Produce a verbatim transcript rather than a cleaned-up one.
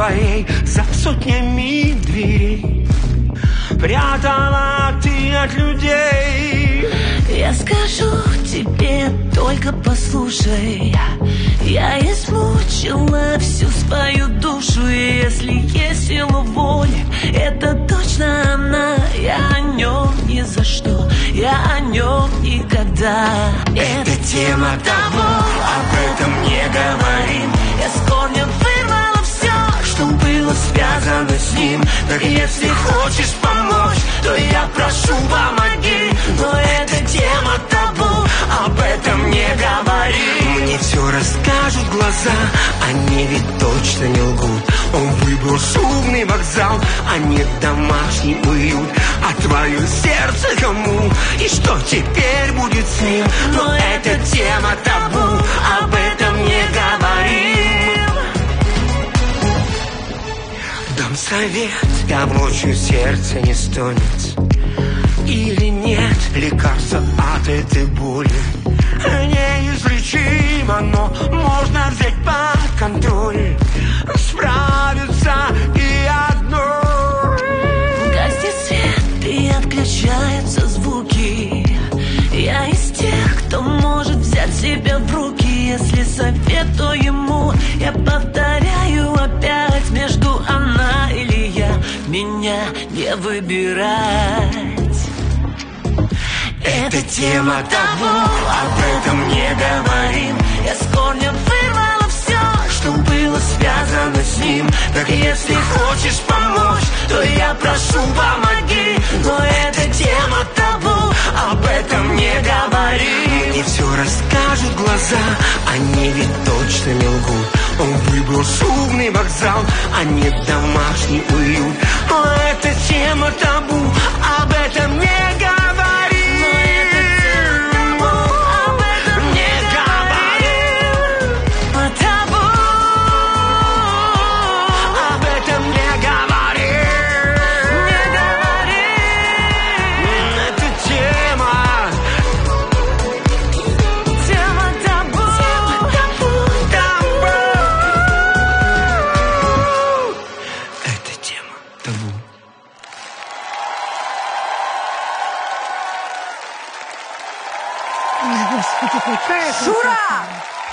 твоей за сотнями дверей прятала ты от людей. Я скажу тебе, только послушай, я измучила всю свою душу, и если есть сила воли, это точно она. Я о нем ни за что, я о нем никогда. Это тема табу, об этом не говорим. Я с корнем вырвала все, что было связано с ним. Так если хочешь помочь, то я прошу, помоги. Но это тема табу, об этом не говори. Мне все расскажут глаза, они ведь точно не лгут. Он выбрал шумный вокзал, а не домашний уют. А твое сердце кому? И что теперь будет с ним? Но это тема табу, об этом не говорим. Дам совет, каблучью сердце не стонет. Или нет лекарства от этой боли. Неизлечимо, но можно взять под контроль. Справиться и одной. Гаснет свет и отключаются звуки. Я из тех, кто может взять себя в руки. Если советую ему, я повторяю опять. Между она или я, меня не выбирать. Это тема табу, об этом не говорим. Я с корнем вырвала все, что было связано с ним. Так если хочешь помочь, то я прошу, помоги. Но это тема табу, об этом не говори. Мне все расскажут глаза, они ведь точно не лгут. Он выбрал шумный вокзал, а не домашний уют. Но это тема табу, об этом не говори. Ой, Господи, какая красота! Шура!